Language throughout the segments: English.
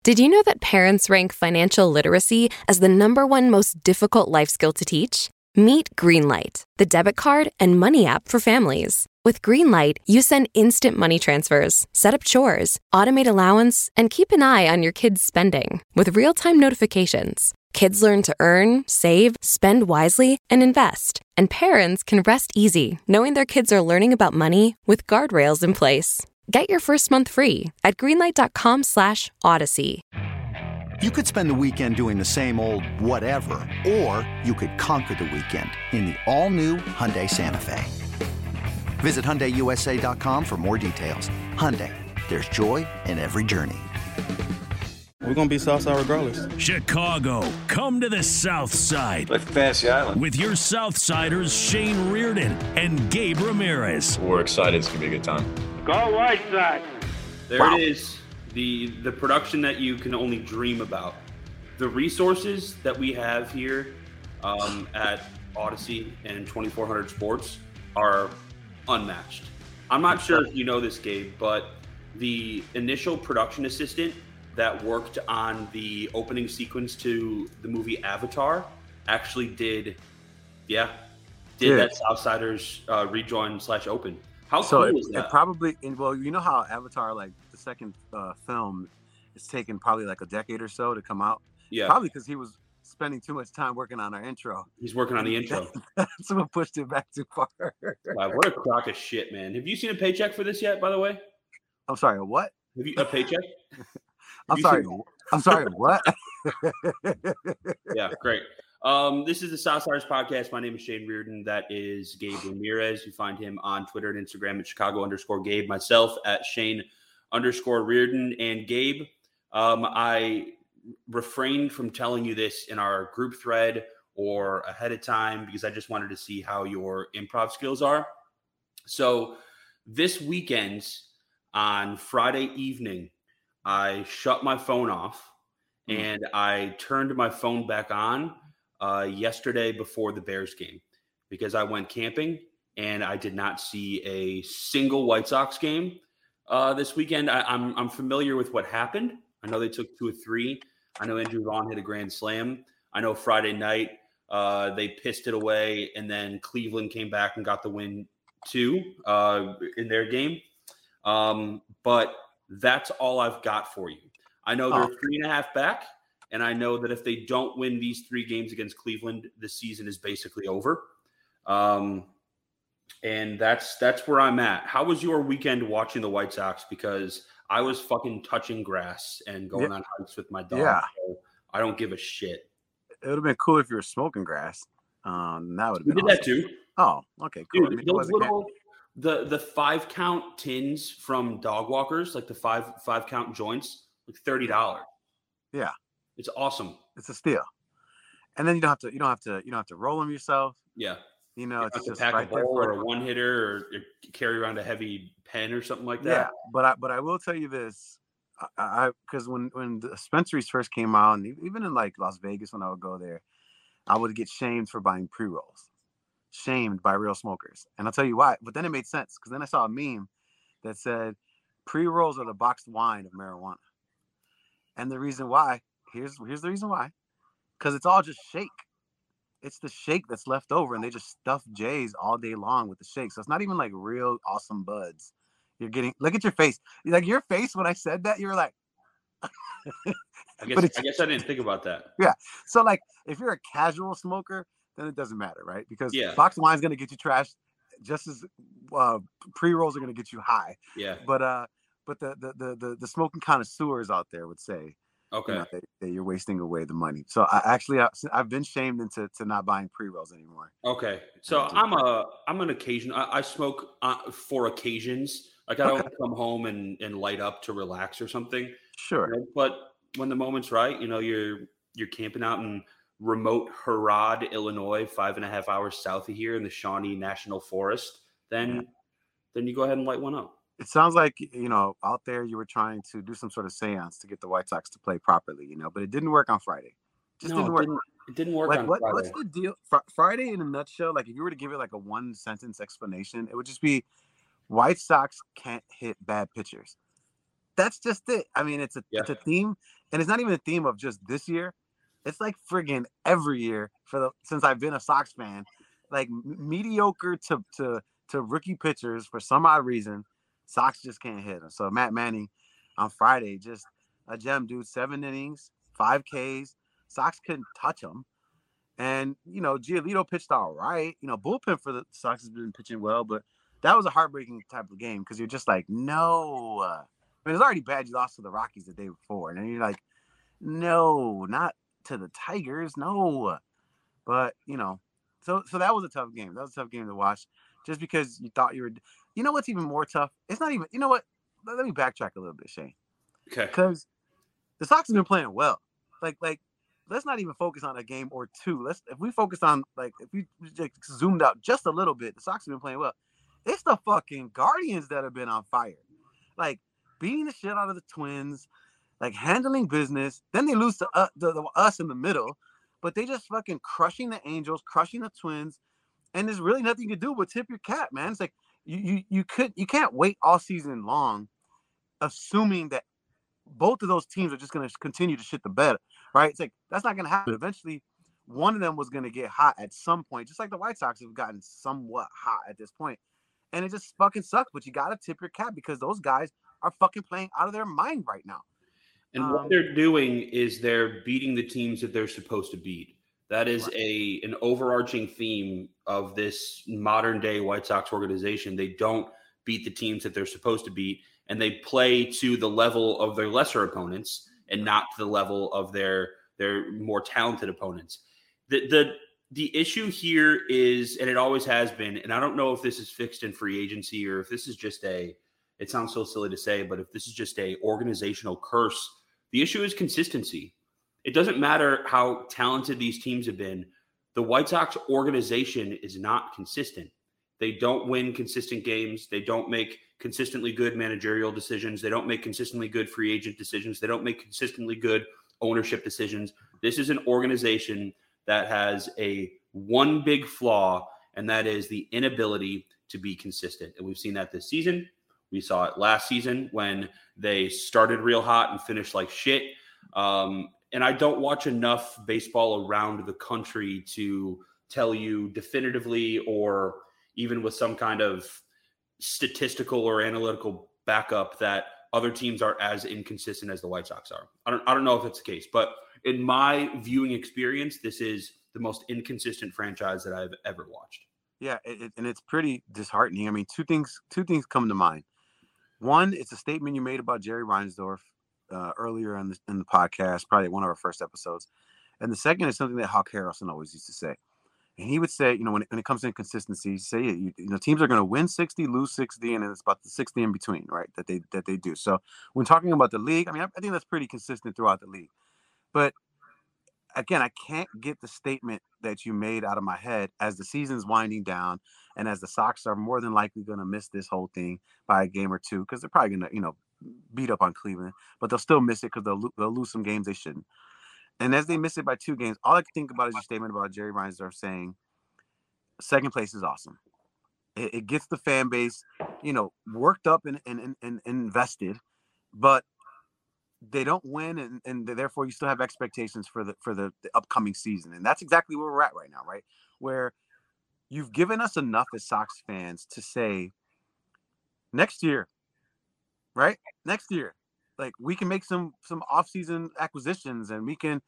Did you know that parents rank financial literacy as the #1 most difficult life skill to teach? Meet Greenlight, the debit card and money app for families. With Greenlight, you send instant money transfers, set up chores, automate allowance, and keep an eye on your kids' spending with real-time notifications. Kids learn to earn, save, spend wisely, and invest. And parents can rest easy knowing their kids are learning about money with guardrails in place. Get your first month free at greenlight.com/Odyssey. You could spend the weekend doing the same old whatever, or you could conquer the weekend in the all-new Hyundai Santa Fe. Visit HyundaiUSA.com for more details. Hyundai, there's joy in every journey. We're going to be Southside regardless. Chicago, come to the South Side. Like Fantasy Island. With your Southsiders, Shane Reardon and Gabe Ramirez. We're excited. It's going to be a good time. Go White Sox! There it is. The production that you can only dream about. The resources that we have here at Odyssey and 2400 Sports are unmatched. I'm not sure if you know this, Gabe, but the initial production assistant that worked on the opening sequence to the movie Avatar actually did that Southsiders rejoin/open. How cool is that? It probably, well, you know how Avatar, like the second film, it's taken probably like a decade or so to come out. Yeah. Probably because he was spending too much time working on our intro. He's working on the intro. That's what pushed it back too far. Wow, what a crock of shit, man. Have you seen a paycheck for this yet, by the way? I'm sorry, what? Have you a paycheck? I'm sorry, what? Yeah, great. This is the Southsiders podcast. My name is Shane Reardon. That is Gabe Ramirez. You find him on Twitter and Instagram at Chicago_Gabe. Myself at Shane_Reardon. And Gabe, I refrained from telling you this in our group thread or ahead of time because I just wanted to see how your improv skills are. So this weekend on Friday evening, I shut my phone off and I turned my phone back on yesterday before the Bears game because I went camping and I did not see a single White Sox game this weekend. I'm familiar with what happened. I know they took 2 or 3. I know Andrew Vaughn hit a grand slam. I know Friday night they pissed it away and then Cleveland came back and got the win too in their game. But that's all I've got for you. I know they're 3.5 back. And I know that if they don't win these 3 games against Cleveland, the season is basically over. And that's where I'm at. How was your weekend watching the White Sox? Because I was fucking touching grass and going on hikes with my dog. Yeah. So I don't give a shit. It would have been cool if you were smoking grass. That would have been We did awesome. that too. Oh, okay, cool. Dude, those little the 5-count tins from dog walkers, like the 5-count joints, like $30. Yeah. It's awesome. It's a steal. And then you don't have to roll them yourself. Yeah. You know, it's just pack right a bowl or a one hitter or carry around a heavy pen or something like that. Yeah, but I will tell you this, because when the dispensaries first came out, and even in like Las Vegas when I would go there, I would get shamed for buying pre-rolls, shamed by real smokers, and I'll tell you why. But then it made sense because then I saw a meme that said pre-rolls are the boxed wine of marijuana, and the reason why here's the reason why, because it's all just shake. It's the shake that's left over, and they just stuff J's all day long with the shake. So it's not even like real awesome buds. You're getting, look at your face. Like your face when I said that, you were like, I guess I didn't think about that. Yeah. So like if you're a casual smoker, then it doesn't matter, right? Because boxed wine is going to get you trashed just as pre-rolls are going to get you high. Yeah. But the smoking connoisseurs out there would say, okay, you know, that you're wasting away the money. So I've been shamed into not buying pre-rolls anymore. Okay, so I'm an occasion. I smoke for occasions. Like I don't come home and light up to relax or something. Sure. You know? But when the moment's right, you know, you're camping out in remote Herod, Illinois, 5.5 hours south of here in the Shawnee National Forest, then you go ahead and light one up. It sounds like, you know, out there you were trying to do some sort of seance to get the White Sox to play properly, you know, but it didn't work on Friday. Didn't work. It didn't work on Friday. What's the deal? Friday in a nutshell, like if you were to give it like a 1-sentence explanation, it would just be White Sox can't hit bad pitchers. That's just it. I mean, it's a theme. and it's not even a theme of just this year. It's like friggin' every year since I've been a Sox fan, like mediocre to rookie pitchers for some odd reason, Sox just can't hit them. So Matt Manning on Friday, just a gem, dude. 7 innings, 5 Ks. Sox couldn't touch him. And, Giolito pitched all right. Bullpen for the Sox has been pitching well, but that was a heartbreaking type of game because you're just like, no. I mean, it's already bad you lost to the Rockies the day before. And then you're like, no, not to the Tigers, no. But, so that was a tough game. That was a tough game to watch just because you thought you were – you know what's even more tough? It's not even – you know what? Let me backtrack a little bit, Shane. Okay. Because the Sox have been playing well. Like let's not even focus on a game or two. If we focus on if we just zoomed out just a little bit, the Sox have been playing well. It's the fucking Guardians that have been on fire, like beating the shit out of the Twins, like handling business. Then they lose to us in the middle, but they just fucking crushing the Angels, crushing the Twins, and there's really nothing you can do but tip your cap, man. It's like you can't wait all season long, assuming that both of those teams are just going to continue to shit the bed, right? It's like, that's not going to happen. Eventually, one of them was going to get hot at some point, just like the White Sox have gotten somewhat hot at this point. And it just fucking sucks, but you got to tip your cap because those guys are fucking playing out of their mind right now. And what they're doing is they're beating the teams that they're supposed to beat. That is an overarching theme of this modern day White Sox organization. They don't beat the teams that they're supposed to beat, and they play to the level of their lesser opponents and not to the level of their more talented opponents. The issue here is, and it always has been, and I don't know if this is fixed in free agency or if this is just it sounds so silly to say, but if this is just a organizational curse, the issue is consistency. It doesn't matter how talented these teams have been. The White Sox organization is not consistent. They don't win consistent games. They don't make consistently good managerial decisions. They don't make consistently good free agent decisions. They don't make consistently good ownership decisions. This is an organization that has one big flaw, and that is the inability to be consistent. And we've seen that this season. We saw it last season when they started real hot and finished like shit. And I don't watch enough baseball around the country to tell you definitively or even with some kind of statistical or analytical backup that other teams are as inconsistent as the White Sox are. I don't know if it's the case, but in my viewing experience, this is the most inconsistent franchise that I've ever watched. Yeah, and it's pretty disheartening. I mean, two things come to mind. One, it's a statement you made about Jerry Reinsdorf earlier in the podcast, probably one of our first episodes. And the second is something that Hawk Harrelson always used to say. And he would say, when it comes to inconsistency, teams are going to win 60, lose 60, and then it's about the 60 in between, right? That they do. So when talking about the league, I mean, I think that's pretty consistent throughout the league. But again, I can't get the statement that you made out of my head as the season's winding down and as the Sox are more than likely going to miss this whole thing by a game or two because they're probably going to, beat up on Cleveland, but they'll still miss it because they'll lose some games they shouldn't. And as they miss it by 2 games, all I can think about is your statement about Jerry Reinsdorf saying second place is awesome. It gets the fan base, worked up and invested, but they don't win, and therefore you still have expectations for the upcoming season. And that's exactly where we're at right now, right? Where you've given us enough as Sox fans to say next year, right? Next year, like we can make some off-season acquisitions, and we can,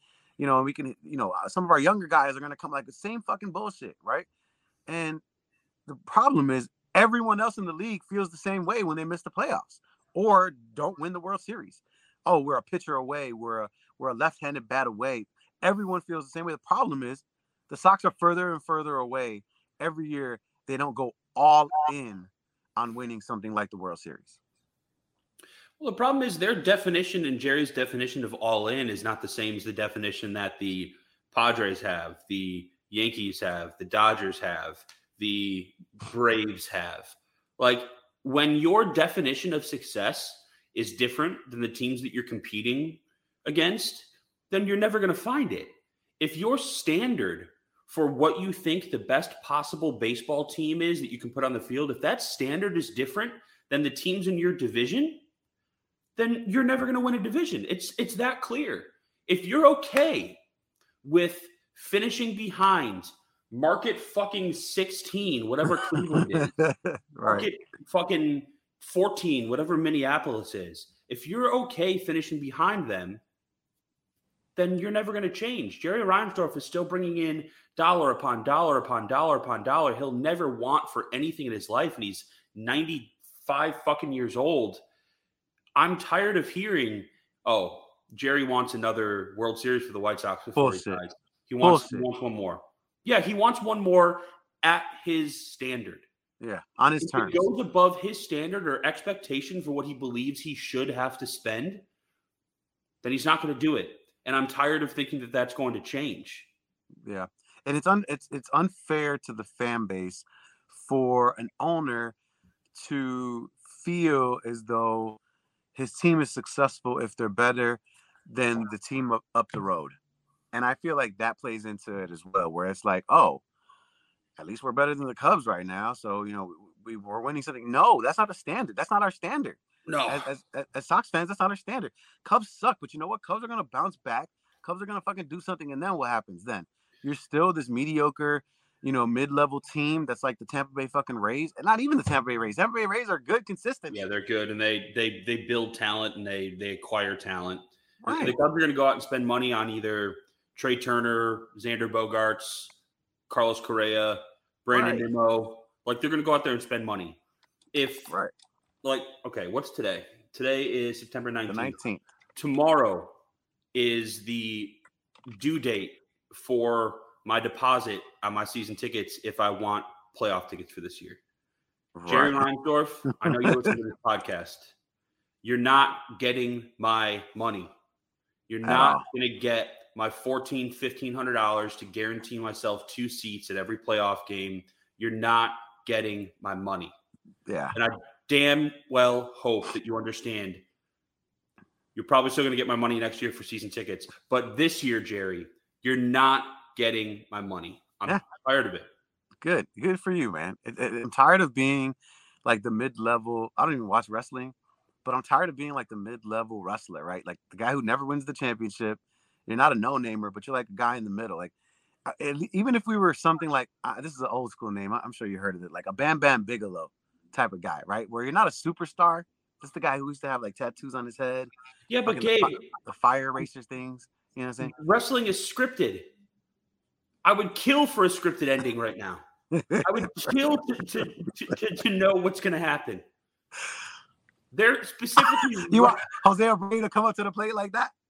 some of our younger guys are going to come like the same fucking bullshit, right? And the problem is everyone else in the league feels the same way when they miss the playoffs or don't win the World Series. Oh, we're a pitcher away. We're a left-handed bat away. Everyone feels the same way. The problem is the Sox are further and further away. Every year they don't go all in on winning something like the World Series. Well, the problem is their definition and Jerry's definition of all in is not the same as the definition that the Padres have, the Yankees have, the Dodgers have, the Braves have. Like when your definition of success is different than the teams that you're competing against, then you're never going to find it. If your standard for what you think the best possible baseball team is that you can put on the field, if that standard is different than the teams in your division, then you're never going to win a division. It's that clear. If you're okay with finishing behind market fucking 16, whatever Cleveland is, Right. market fucking 14, whatever Minneapolis is, if you're okay finishing behind them, then you're never going to change. Jerry Reinsdorf is still bringing in dollar upon dollar upon dollar upon dollar. He'll never want for anything in his life, and he's 95 fucking years old. I'm tired of hearing, oh, Jerry wants another World Series for the White Sox before he dies. He wants one more. Yeah, he wants one more at his standard. Yeah, on his terms. If it goes above his standard or expectation for what he believes he should have to spend, then he's not going to do it. And I'm tired of thinking that that's going to change. Yeah, and it's unfair to the fan base for an owner to feel as though his team is successful if they're better than the team up the road. And I feel like that plays into it as well, where it's like, oh, at least we're better than the Cubs right now. So, we're winning something. No, that's not a standard. That's not our standard. No. As Sox fans, that's not our standard. Cubs suck, but you know what? Cubs are going to bounce back. Cubs are going to fucking do something, and then what happens then? You're still this mediocre, mid-level team that's like the Tampa Bay fucking Rays. And not even the Tampa Bay Rays. Tampa Bay Rays are good, consistent. Yeah, they're good, and they build talent, and they acquire talent. Right. The Cubs are going to go out and spend money on either Trey Turner, Xander Bogaerts, Carlos Correa, Brandon Nimmo. Like, they're going to go out there and spend money. What's today? Today is September 19th. The 19th. Tomorrow is the due date for my deposit on my season tickets if I want playoff tickets for this year. Right. Jerry Reinsdorf, I know you listen to this podcast. You're not getting my money. You're not going to get my $1,400, $1,500 to guarantee myself 2 seats at every playoff game. You're not getting my money. Yeah. And I damn well hope that you understand. You're probably still going to get my money next year for season tickets. But this year, Jerry, you're not getting my money. I'm tired of it. Good for you, man. I'm tired of being like the mid-level. I don't even watch wrestling, but I'm tired of being like the mid-level wrestler, right? Like the guy who never wins the championship. You're not a no-namer, but you're like a guy in the middle. Like, even if we were something like, this is an old school name. I'm sure you heard of it. Like a Bam Bam Bigelow type of guy, right? Where you're not a superstar. Just the guy who used to have like tattoos on his head. Yeah, but Gabe, the fire racers things. You know what I'm saying? Wrestling is scripted. I would kill for a scripted ending right now. I would kill to know what's going to happen. They're specifically. You want Jose Abreu to come up to the plate like that?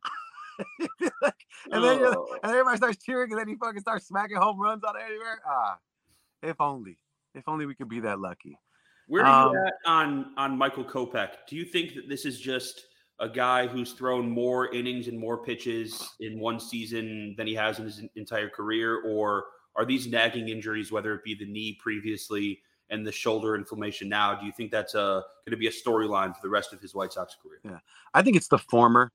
and then everybody starts cheering, and then he fucking starts smacking home runs out of anywhere. If only we could be that lucky. Where are you at on Michael Kopech? Do you think that this is just a guy who's thrown more innings and more pitches in one season than he has in his entire career, or are these nagging injuries, whether it be the knee previously and the shoulder inflammation now, do you think that's going to be a storyline for the rest of his White Sox career? Yeah, I think it's the former.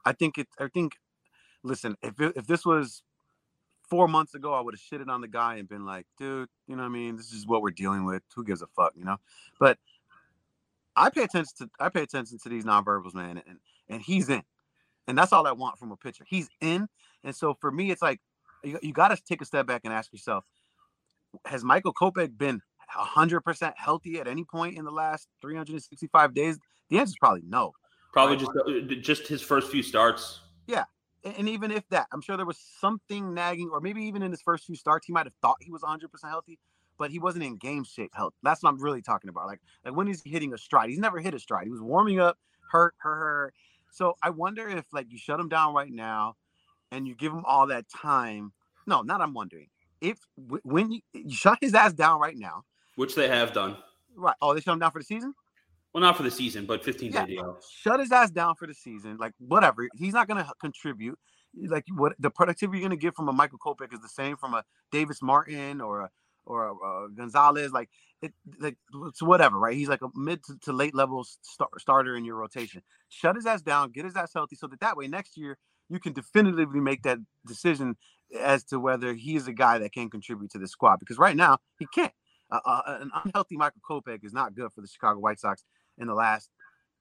Listen, if this was 4 months ago, I would have shitted on the guy and been like, dude, you know what I mean? This is what we're dealing with. Who gives a fuck, But I pay attention to these nonverbals, man, and he's in. And that's all I want from a pitcher. He's in. And so for me, it's like, you got to take a step back and ask yourself, has Michael Kopech been 100% healthy at any point in the last 365 days? The answer is probably no. Probably just his first few starts. Yeah. And even if that, I'm sure there was something nagging, or maybe even in his first few starts, he might have thought he was 100% healthy, but he wasn't in game shape health. That's what I'm really talking about. Like when is he hitting a stride? He's never hit a stride. He was warming up, hurt. So I wonder if like you shut him down right now and you give him all that time. No, not I'm wondering. When you shut his ass down right now. Which they have done. Right. Oh, they shut him down for the season? Well, not for the season, but 15-day deal. Shut his ass down for the season. Like, whatever. He's not going to contribute. Like, what the productivity you're going to get from a Michael Kopech is the same from a Davis Martin or a Gonzalez. Like, it's whatever, right? He's like a mid to late level starter in your rotation. Shut his ass down. Get his ass healthy so that way next year you can definitively make that decision as to whether he is a guy that can contribute to the squad. Because right now, he can't. An unhealthy Michael Kopech is not good for the Chicago White Sox in the last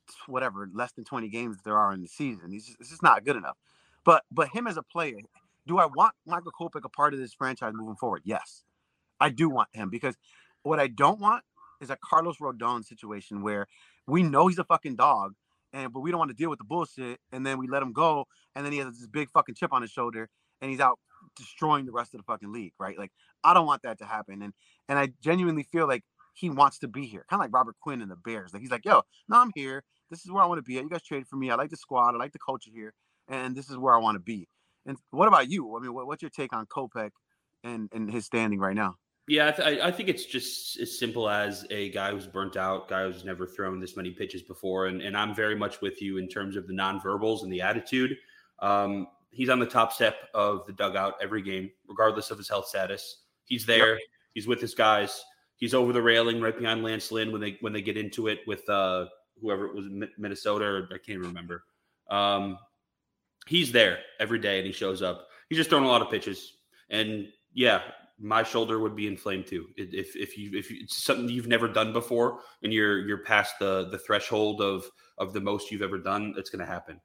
whatever, less than 20 games there are in the season. It's just not good enough. But him as a player, do I want Michael Kopech a part of this franchise moving forward? Yes, I do want him, because what I don't want is a Carlos Rodon situation where we know he's a fucking dog, but we don't want to deal with the bullshit, and then we let him go, and then he has this big fucking chip on his shoulder, and he's out destroying the rest of the fucking league, right? Like, I don't want that to happen, and I genuinely feel like he wants to be here, kind of like Robert Quinn and the Bears. Like, he's like, yo, no, I'm here. This is where I want to be at. You guys traded for me. I like the squad. I like the culture here, and this is where I want to be. And what about you? I mean, what's your take on Kopech and his standing right now? Yeah, I think it's just as simple as a guy who's burnt out, guy who's never thrown this many pitches before. And I'm very much with you in terms of the nonverbals and the attitude. He's on the top step of the dugout every game, regardless of his health status. He's there. Yep. He's with his guys. He's over the railing right behind Lance Lynn when they get into it with whoever it was, Minnesota, or I can't remember. He's there every day, and he shows up. He's just throwing a lot of pitches. And, yeah, my shoulder would be inflamed too. If it's something you've never done before and you're past the threshold of the most you've ever done, it's going to happen.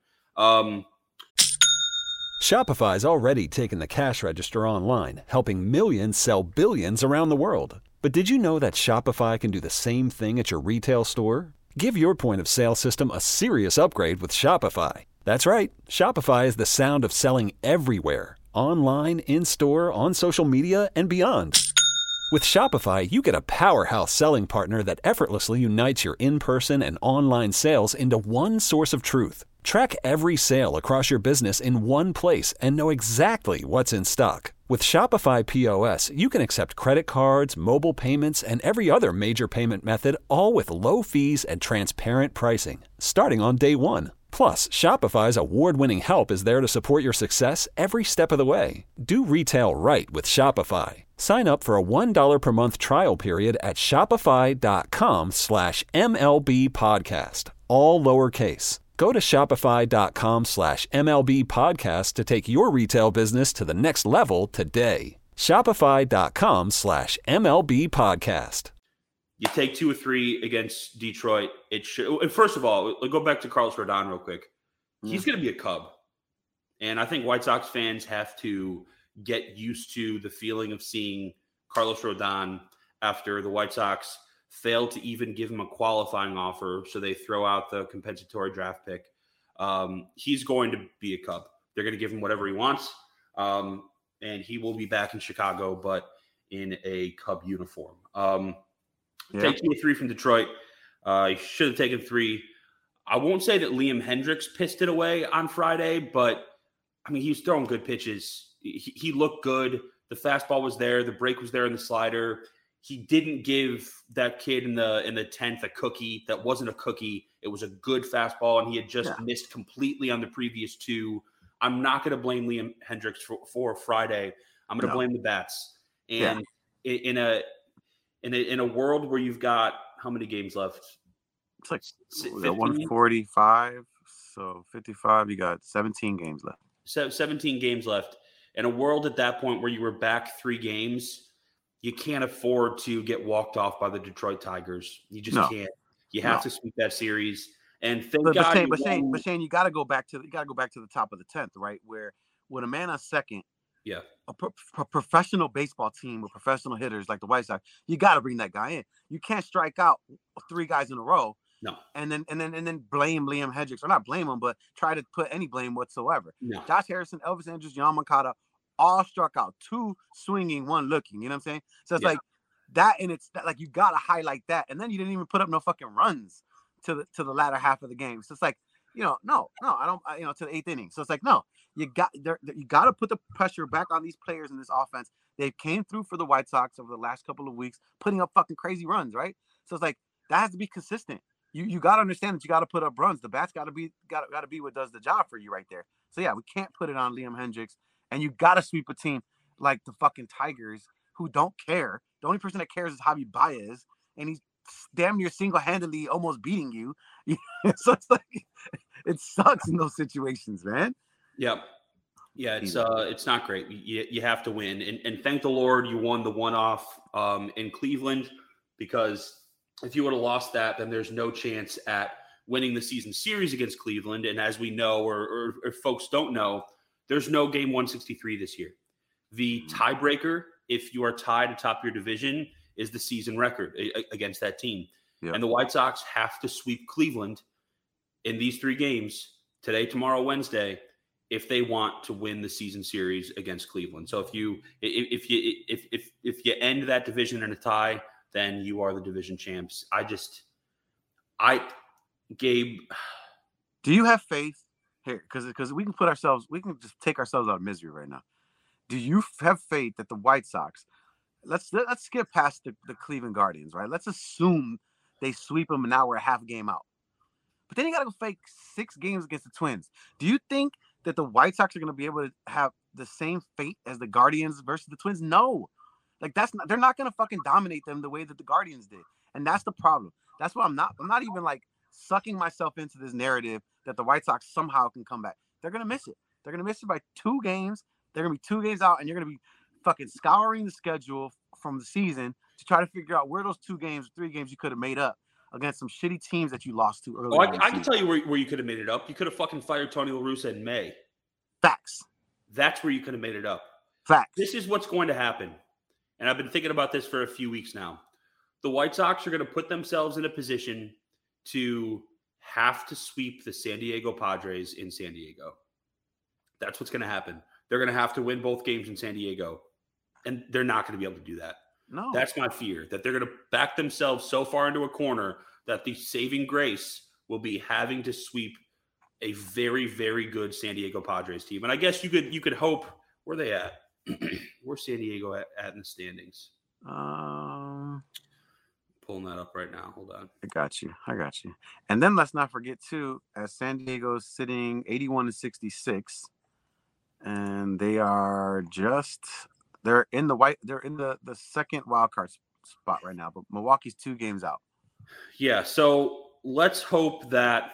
Shopify's already taken the cash register online, helping millions sell billions around the world. But did you know that Shopify can do the same thing at your retail store? Give your point of sale system a serious upgrade with Shopify. That's right. Shopify is the sound of selling everywhere. Online, in-store, on social media, and beyond. With Shopify, you get a powerhouse selling partner that effortlessly unites your in-person and online sales into one source of truth. Track every sale across your business in one place and know exactly what's in stock. With Shopify POS, you can accept credit cards, mobile payments, and every other major payment method, all with low fees and transparent pricing, starting on day one. Plus, Shopify's award-winning help is there to support your success every step of the way. Do retail right with Shopify. Sign up for a $1 per month trial period at shopify.com/MLB podcast, all lowercase. Go to shopify.com/MLB podcast to take your retail business to the next level today. Shopify.com/MLB podcast. You take 2 or 3 against Detroit. It should. First of all, we'll go back to Carlos Rodon real quick. He's going to be a Cub. And I think White Sox fans have to get used to the feeling of seeing Carlos Rodon after the White Sox failed to even give him a qualifying offer, so they throw out the compensatory draft pick. He's going to be a Cub. They're going to give him whatever he wants, and he will be back in Chicago, but in a Cub uniform. Take 2 or 3 from Detroit. He should have taken 3. I won't say that Liam Hendriks pissed it away on Friday, but, I mean, he was throwing good pitches. He looked good. The fastball was there. The break was there in the slider. He didn't give that kid in the 10th a cookie. That wasn't a cookie. It was a good fastball, and he had just missed completely on the previous 2. I'm not going to blame Liam Hendriks for Friday. I'm going to blame the bats. And in a world where you've got how many games left? It's like 145, so 55. You got 17 games left. 17 games left. In a world at that point where you were back 3 games, you can't afford to get walked off by the Detroit Tigers. You just can't. You have to sweep that series. And thank God. But Shane, you got to go back to the top of the 10th, right? Where with a man on second, a professional baseball team with professional hitters like the White Sox, you got to bring that guy in. You can't strike out 3 guys in a row. No. And then blame Liam Hendriks, or not blame him, but try to put any blame whatsoever. No. Josh Harrison, Elvis Andrus, Yoan Moncada, all struck out, 2 swinging, 1 looking. You know what I'm saying? So it's like that, and it's like you got to highlight that. And then you didn't even put up no fucking runs to the latter half of the game. So it's like, no, I don't, to the 8th inning. So it's like, no, you got to put the pressure back on these players in this offense. They came through for the White Sox over the last couple of weeks, putting up fucking crazy runs, right? So it's like that has to be consistent. You got to understand that you got to put up runs. The bats got to be what does the job for you right there. So yeah, we can't put it on Liam Hendriks, and you got to sweep a team like the fucking Tigers who don't care. The only person that cares is Javi Baez, and he's damn near single-handedly almost beating you. So it's like it sucks in those situations, man. Yeah, it's not great. You have to win, and thank the Lord you won the one-off in Cleveland, because if you would have lost that, then there's no chance at winning the season series against Cleveland. And as we know, or folks don't know, there's no game 163 this year. The tiebreaker, if you are tied atop your division, is the season record against that team. Yep. And the White Sox have to sweep Cleveland in these 3 games, today, tomorrow, Wednesday, if they want to win the season series against Cleveland. So if you end that division in a tie, then you are the division champs. Gabe, do you have faith here? Because we can just take ourselves out of misery right now. Do you have faith that the White Sox, let's skip past the Cleveland Guardians, right? Let's assume they sweep them and now we're a half game out. But then you got to go fake 6 games against the Twins. Do you think that the White Sox are going to be able to have the same fate as the Guardians versus the Twins? No. Like they're not going to fucking dominate them the way that the Guardians did. And that's the problem. That's why I'm not even like sucking myself into this narrative that the White Sox somehow can come back. They're going to miss it. They're going to miss it by 2 games. They're going to be 2 games out, and you're going to be fucking scouring the schedule from the season to try to figure out where those 2 games, 3 games you could have made up against some shitty teams that you lost to earlier. I can tell you where you could have made it up. You could have fucking fired Tony La Russa in May. Facts. That's where you could have made it up. Facts. This is what's going to happen. And I've been thinking about this for a few weeks now. The White Sox are going to put themselves in a position to have to sweep the San Diego Padres in San Diego. That's what's going to happen. They're going to have to win both games in San Diego. And they're not going to be able to do that. No. That's my fear, that they're going to back themselves so far into a corner that the saving grace will be having to sweep a very, very good San Diego Padres team. And I guess you could hope, where are they at? Where's San Diego at in the standings? Pulling that up right now. Hold on. I got you. And then let's not forget too, as San Diego's sitting 81-66, and they're in the second wild card spot right now, but Milwaukee's 2 games out. Yeah, so let's hope that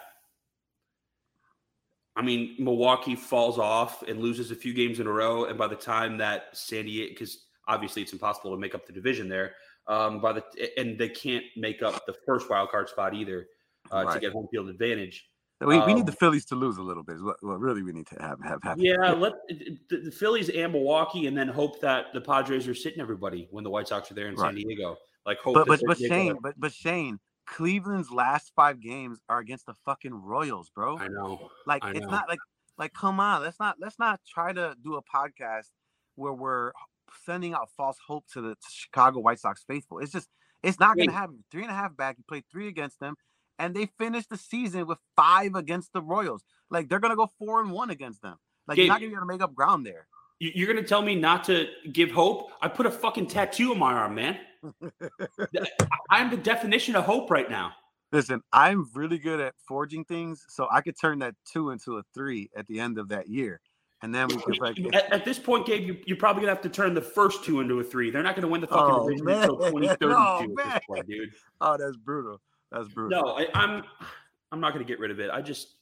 Milwaukee falls off and loses a few games in a row, and by the time that San Diego, because obviously it's impossible to make up the division there, and they can't make up the first wild card spot either to get home field advantage. We need the Phillies to lose a little bit. What really we need to have happen. Yeah, let the Phillies and Milwaukee, and then hope that the Padres are sitting everybody when the White Sox are there in San Diego. Like hope. But Shane, Cleveland's last 5 games are against the fucking Royals, bro. I know. It's not like come on. Let's not try to do a podcast where we're sending out false hope to the Chicago White Sox faithful. It's not going to happen. 3.5 back. You played 3 against them. And they finished the season with 5 against the Royals. Like, they're going to go 4-1 against them. Like, Gabe, you're not going to be able to make up ground there. You're going to tell me not to give hope? I put a fucking tattoo on my arm, man. I'm the definition of hope right now. Listen, I'm really good at forging things, so I could turn that 2 into a 3 at the end of that year. And then we could at this point, Gabe, you're probably gonna have to turn the first 2 into a 3. They're not gonna win the fucking division until 2032 at this point, dude. Oh, that's brutal. No, I'm not gonna get rid of it.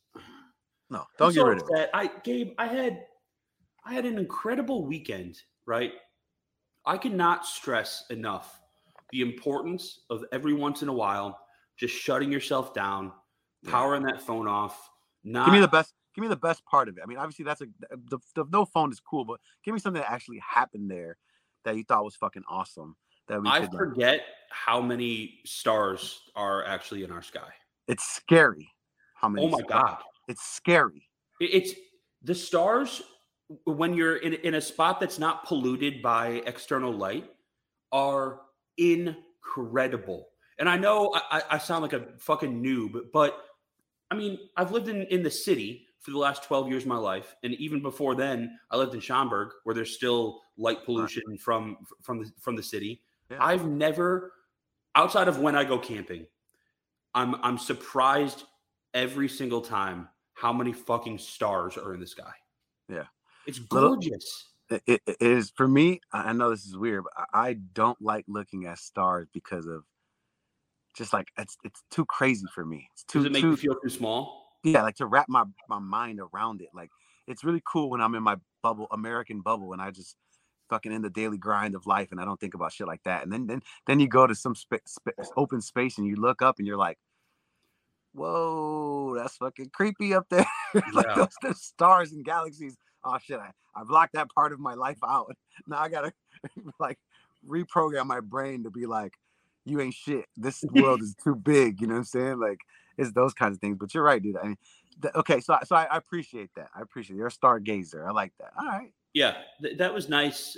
Don't get rid of it. Gabe, I had an incredible weekend, right? I cannot stress enough the importance of every once in a while just shutting yourself down, powering that phone off. Give me the best part of it. I mean, obviously the no phone is cool, but give me something that actually happened there that you thought was fucking awesome. I forget how many stars are actually in our sky. It's scary. How many? Oh my God. It's scary. It's the stars when you're in a spot that's not polluted by external light are incredible. And I know I sound like a fucking noob, but I mean, I've lived in the city for the last 12 years of my life. And even before then, I lived in Schaumburg, where there's still light pollution from the city. Yeah. I've never, outside of when I go camping, I'm surprised every single time how many fucking stars are in the sky. Yeah. It's gorgeous. It is, for me, I know this is weird, but I don't like looking at stars because of just like, it's too crazy for me. Does it make you feel too small? Yeah, like to wrap my mind around it. Like, it's really cool when I'm in my American bubble, and I just fucking in the daily grind of life, and I don't think about shit like that. And then you go to some open space, and you look up, and you're like, whoa, that's fucking creepy up there. Like Yeah. those stars and galaxies. Oh shit, I blocked that part of my life out. Now I gotta like reprogram my brain to be like, you ain't shit. This world is too big. You know what I'm saying? Like it's those kinds of things. But you're right, dude. I mean, okay, so I appreciate that. I appreciate it. You're a stargazer. I like that. All right. Yeah, that was nice.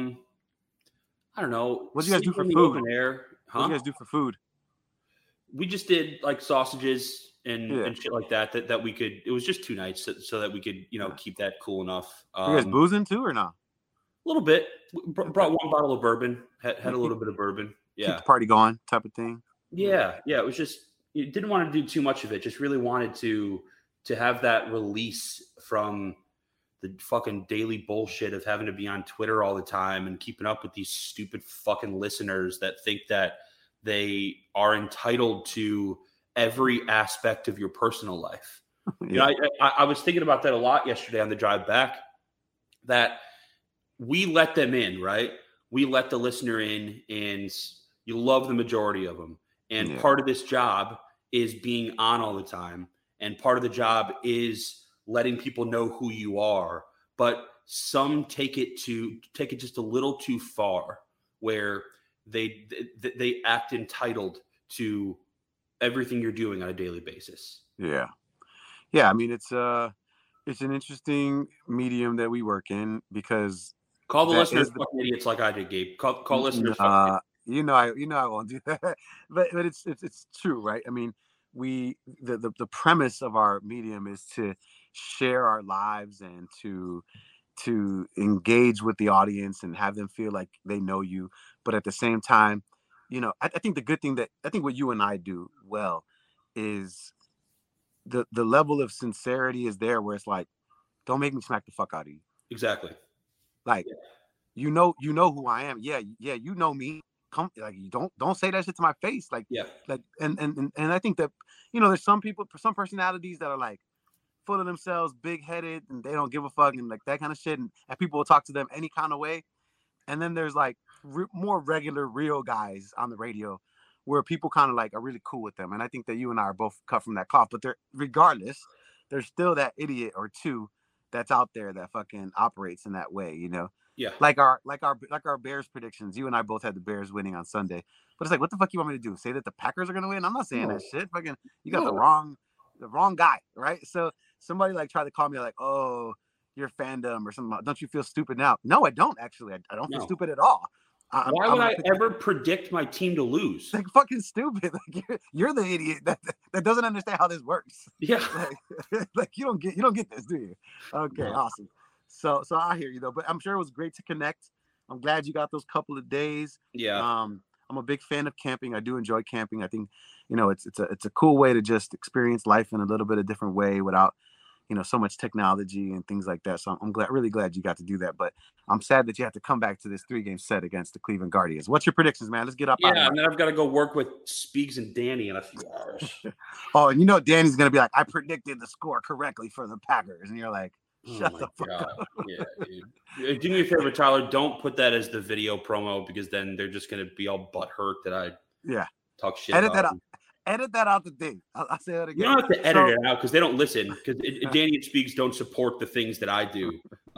I don't know. What do you guys do for Sleep in food? the open air? Huh? What do you guys do for food? We just did like sausages and, Yeah. and shit like that we could. It was just 2 nights so that we could keep that cool enough. You guys boozing too or not? A little bit. Brought 1 bottle of bourbon. Had a little bit of bourbon. Keep Yeah. the party going, type of thing. Yeah. It was just you didn't want to do too much of it. Just really wanted to have that release from the fucking daily bullshit of having to be on Twitter all the time and keeping up with these stupid fucking listeners that think that they are entitled to every aspect of your personal life. Yeah. I was thinking about that a lot yesterday on the drive back, that we let them in, right? We let the listener in, and you love the majority of them. And Yeah. part of this job is being on all the time. And part of the job is letting people know who you are. But some take it just a little too far, where they act entitled to everything you're doing on a daily basis. Yeah. I mean, it's an interesting medium that we work in, because Call the that listeners is the- fucking idiots like I did, Gabe. Call listeners fucking idiots. I won't do that. But it's true, right? I mean, the premise of our medium is to share our lives and to engage with the audience and have them feel like they know you. But at the same time, I think the good thing what you and I do well is the level of sincerity is there, where it's like, don't make me smack the fuck out of you. Exactly. Like, you know who I am. Yeah, you know me. Come, like, you don't say that shit to my face. Like, Yeah. Like, and I think that, there's some personalities that are like full of themselves, big headed, and they don't give a fuck, and like that kind of shit. And people will talk to them any kind of way. And then there's like more regular, real guys on the radio, where people kind of like are really cool with them. And I think that you and I are both cut from that cloth. But regardless, there's still that idiot or two that's out there that fucking operates in that way, Yeah. Like our Bears predictions. You and I both had the Bears winning on Sunday. But it's like, what the fuck you want me to do? Say that the Packers are gonna win? I'm not saying that shit. Fucking, you got the wrong guy, right? So somebody like tried to call me like, oh, your fandom or something. Don't you feel stupid now? No, I don't actually. I don't feel stupid at all. Why would I ever predict my team to lose? Like, fucking stupid. Like, you're the idiot that doesn't understand how this works. Yeah. Like you don't get this, do you? Okay, No. Awesome. So I hear you though, but I'm sure it was great to connect. I'm glad you got those couple of days. Yeah. I'm a big fan of camping. I do enjoy camping. I think, it's a cool way to just experience life in a little bit of different way without, so much technology and things like that. So I'm really glad you got to do that. But I'm sad that you have to come back to this 3-game set against the Cleveland Guardians. What's your predictions, man? Let's get up. Yeah, and then I've got to go work with Speaks and Danny in a few hours. Oh, and Danny's gonna be like, I predicted the score correctly for the Packers, and you're like, shut the fuck up. Yeah, dude. Do me a favor, Tyler. Don't put that as the video promo, because then they're just gonna be all butthurt that I talk shit. Edit about that them. out. Edit that out the thing. I'll say that again. You don't have to edit it out, because they don't listen. Because Danny and Speaks don't support the things that I do.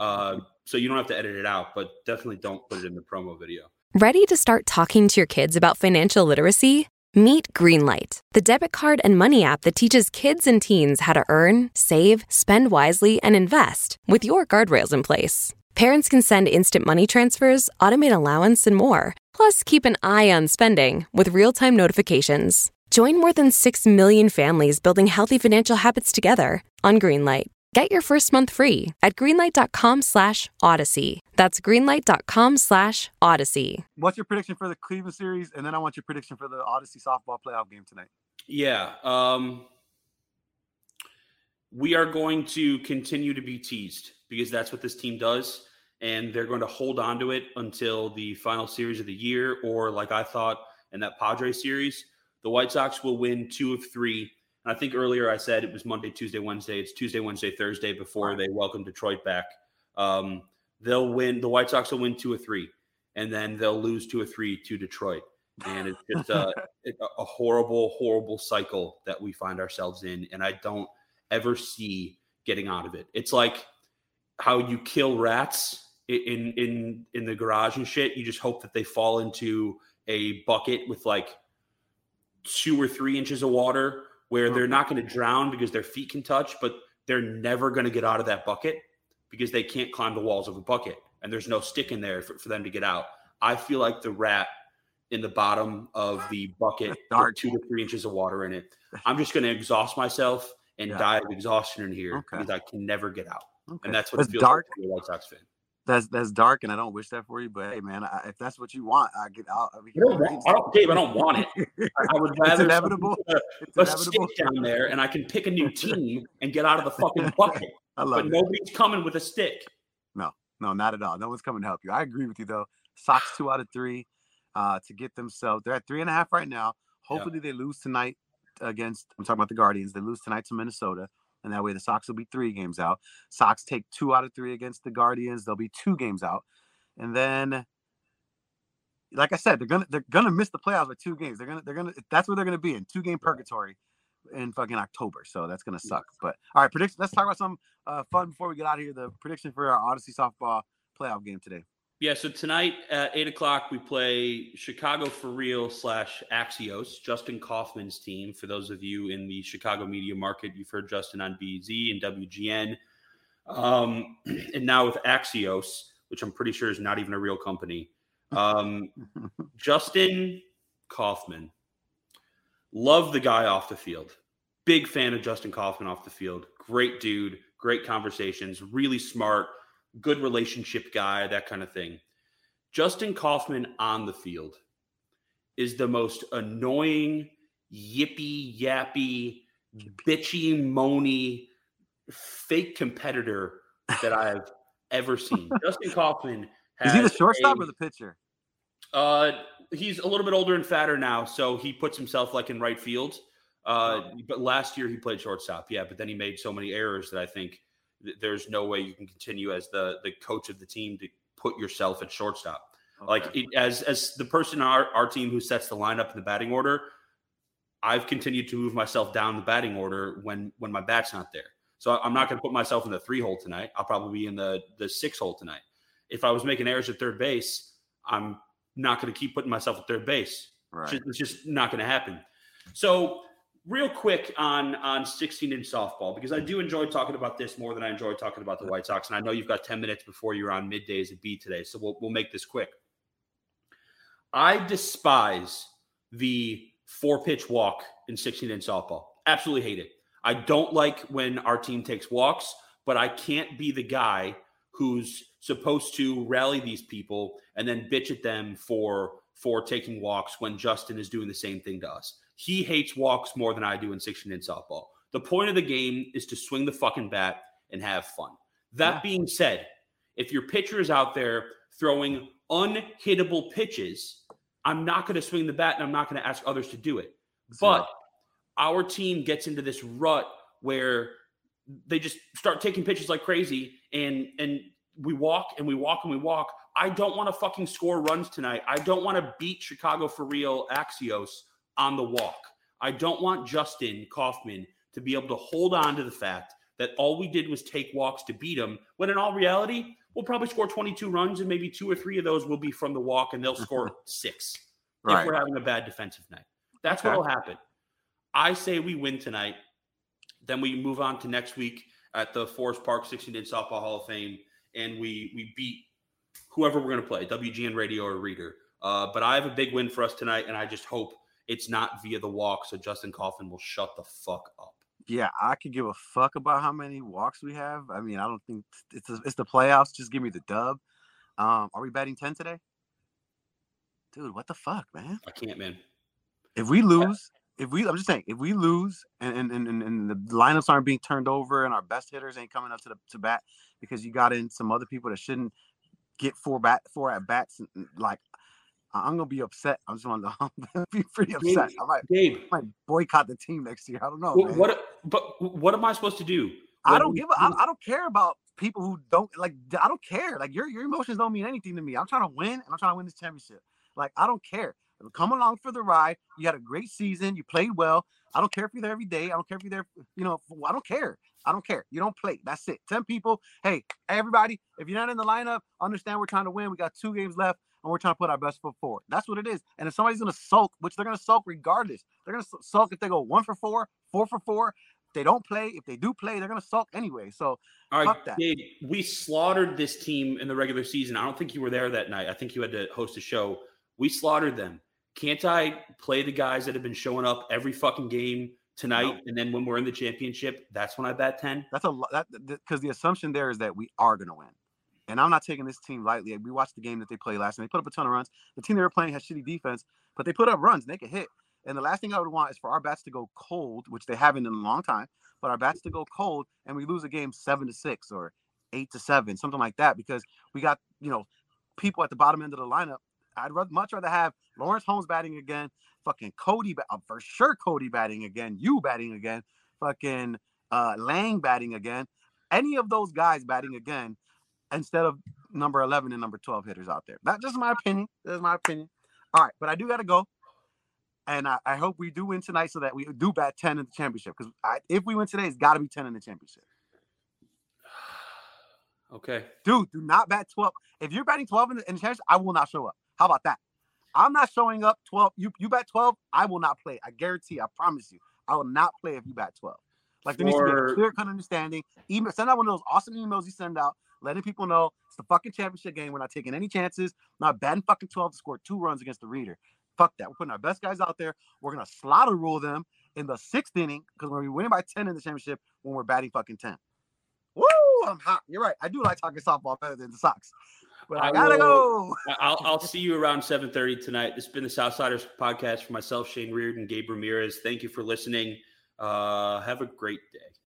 So you don't have to edit it out, but definitely don't put it in the promo video. Ready to start talking to your kids about financial literacy? Meet Greenlight, the debit card and money app that teaches kids and teens how to earn, save, spend wisely, and invest with your guardrails in place. Parents can send instant money transfers, automate allowance, and more. Plus, keep an eye on spending with real-time notifications. Join more than 6 million families building healthy financial habits together on Greenlight. Get your first month free at greenlight.com/Odyssey. That's greenlight.com/Odyssey. What's your prediction for the Cleveland series? And then I want your prediction for the Odyssey softball playoff game tonight. Yeah. We are going to continue to be teased, because that's what this team does. And they're going to hold on to it until the final series of the year, or like I thought in that Padres series, the White Sox will win 2 of 3. And I think earlier I said it was Monday, Tuesday, Wednesday. It's Tuesday, Wednesday, Thursday before they welcome Detroit back. They'll win. The White Sox will win 2 of 3, and then they'll lose 2 of 3 to Detroit. And it's just a horrible, horrible cycle that we find ourselves in. And I don't ever see getting out of it. It's like how you kill rats in the garage and shit. You just hope that they fall into a bucket with like 2 or 3 inches of water where they're not going to drown because their feet can touch, but they're never going to get out of that bucket because they can't climb the walls of a bucket. And there's no stick in there for them to get out. I feel like the rat in the bottom of the bucket with 2 to 3 inches of water in it. I'm just going to exhaust myself and die of exhaustion in here because I can never get out. And that's what it feels like to be a White Sox fan. That's dark, and I don't wish that for you. But hey, man, if that's what you want, I get out. Gabe, I don't want it. I would rather it's inevitable. A stick down there, and I can pick a new team and get out of the fucking bucket. I love it. Nobody's coming with a stick. No, not at all. No one's coming to help you. I agree with you though. Sox 2 out of 3 to get themselves. They're at 3.5 right now. Hopefully they lose tonight against. I'm talking about the Guardians. They lose tonight to Minnesota. And that way the Sox will be 3 games out. Sox take 2 out of 3 against the Guardians. They'll be 2 games out. And then, like I said, they're gonna miss the playoffs by 2 games. That's where they're gonna be in 2-game purgatory in fucking October. So that's gonna suck. But all right, prediction. Let's talk about some fun before we get out of here. The prediction for our Odyssey softball playoff game today. Yeah, so tonight at 8 o'clock, we play Chicago for Real / Axios, Justin Kaufman's team. For those of you in the Chicago media market, you've heard Justin on BZ and WGN. And now with Axios, which I'm pretty sure is not even a real company. Justin Kaufman. Love the guy off the field. Big fan of Justin Kaufman off the field. Great dude, great conversations, really smart. Good relationship guy, that kind of thing. Justin Kaufman on the field is the most annoying, yippy, yappy, bitchy, moany, fake competitor that I've ever seen. Justin Kaufman has Is he the shortstop or the pitcher? He's a little bit older and fatter now, so he puts himself like in right field. But last year he played shortstop, but then he made so many errors that I think there's no way you can continue as the coach of the team to put yourself at shortstop. Okay. Like as the person on our team who sets the lineup in the batting order, I've continued to move myself down the batting order when my bat's not there. So I'm not going to put myself in the 3 hole tonight. I'll probably be in the 6 hole tonight. If I was making errors at third base, I'm not going to keep putting myself at third base. Right. It's just not going to happen. So real quick on 16-inch softball, because I do enjoy talking about this more than I enjoy talking about the White Sox. And I know you've got 10 minutes before you're on middays at B today, so we'll make this quick. I despise the 4-pitch walk in 16-inch softball. Absolutely hate it. I don't like when our team takes walks, but I can't be the guy who's supposed to rally these people and then bitch at them for taking walks when Justin is doing the same thing to us. He hates walks more than I do in 16-inch softball. The point of the game is to swing the fucking bat and have fun. That being said, if your pitcher is out there throwing unhittable pitches, I'm not going to swing the bat and I'm not going to ask others to do it. But our team gets into this rut where they just start taking pitches like crazy and we walk and we walk and we walk. I don't want to fucking score runs tonight. I don't want to beat Chicago for Real Axios on the walk. I don't want Justin Kaufman to be able to hold on to the fact that all we did was take walks to beat him, when in all reality, we'll probably score 22 runs and maybe 2 or 3 of those will be from the walk and they'll score 6 if we're having a bad defensive night. That's what will happen. I say we win tonight. Then we move on to next week at the Forest Park 16-inch Softball Hall of Fame, and we beat whoever we're going to play, WGN Radio or Reader. But I have a big win for us tonight, and I just hope it's not via the walk, so Justin Kaufman will shut the fuck up. Yeah, I could give a fuck about how many walks we have. I mean, I don't think it's the playoffs. Just give me the dub. Are we batting 10 today? Dude, what the fuck, man? I can't, man. If we lose, I'm just saying, if we lose and the lineups aren't being turned over and our best hitters ain't coming up to bat because you got in some other people that shouldn't get 4 at bats, and like, I'm gonna be upset. I'm just want to be pretty upset. I might boycott the team next year. I don't know. What am I supposed to do? I don't care about people who don't like. I don't care. Like your emotions don't mean anything to me. I'm trying to win, and I'm trying to win this championship. Like I don't care. Come along for the ride. You had a great season. You played well. I don't care if you're there every day. I don't care if you're there, I don't care. I don't care. You don't play. That's it. 10 people. Hey, everybody, if you're not in the lineup, understand we're trying to win. We got 2 games left, and we're trying to put our best foot forward. That's what it is. And if somebody's going to sulk, which they're going to sulk regardless, they're going to sulk if they go 1 for 4, 4 for 4. If they don't play, if they do play, they're going to sulk anyway. So, all fuck right, that. Gabe, we slaughtered this team in the regular season. I don't think you were there that night. I think you had to host a show. We slaughtered them. Can't I play the guys that have been showing up every fucking game tonight? No. And then when we're in the championship, that's when I bet 10. That's a lot, because the assumption there is that we are going to win. And I'm not taking this team lightly. We watched the game that they played last night. They put up a ton of runs. The team they were playing has shitty defense, but they put up runs and they could hit. And the last thing I would want is for our bats to go cold, which they haven't in a long time, but our bats to go cold and we lose a game 7-6 or 8-7, something like that, because we got, people at the bottom end of the lineup. I'd much rather have Lawrence Holmes batting again, fucking Cody, for sure Cody batting again, you batting again, fucking Lang batting again, any of those guys batting again instead of number 11 and number 12 hitters out there. That's just my opinion. That's my opinion. All right, but I do got to go. And I hope we do win tonight so that we do bat 10 in the championship. Because if we win today, it's got to be 10 in the championship. Okay. Dude, do not bat 12. If you're batting 12 in the championship, I will not show up. How about that? I'm not showing up 12. You bat 12, I will not play. I guarantee, I promise you. I will not play if you bat 12. Like, there needs to be a clear-cut understanding. Send out one of those awesome emails you send out, letting people know it's the fucking championship game. We're not taking any chances. I'm not batting fucking 12 to score 2 runs against the Reader. Fuck that. We're putting our best guys out there. We're going to slaughter rule them in the 6th inning because we're going to be winning by 10 in the championship when we're batting fucking 10. Woo! I'm hot. You're right. I do like talking softball better than the Sox. But I gotta go. I'll see you around 7:30 tonight. This has been the Southsiders podcast for myself, Shane Reardon, Gabe Ramirez. Thank you for listening. Have a great day.